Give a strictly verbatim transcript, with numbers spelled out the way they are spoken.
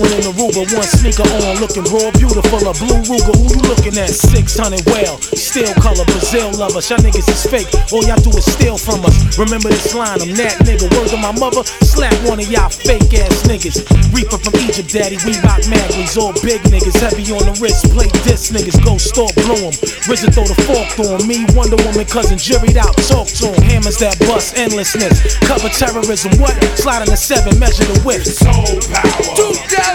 in the Ruger, one sneaker on, looking raw, beautiful, a blue Ruger. Who you looking at? six hundred well, steel color, Brazil lovers. Y'all niggas is fake, all y'all do is steal from us. Remember this line, I'm that nigga. Word to my mother, slap one of y'all fake ass niggas. Reaper from Egypt, daddy, we rock Magleys, all big niggas, heavy on the wrist. Play this niggas, go stalk, blow 'em. R Z A throw the fork on me, Wonder Woman, cousin Jerry'd out, talk to him. Hammers that bust, endlessness, cover terrorism, what? Slide in the seven, measure the width. Soul power. Do that.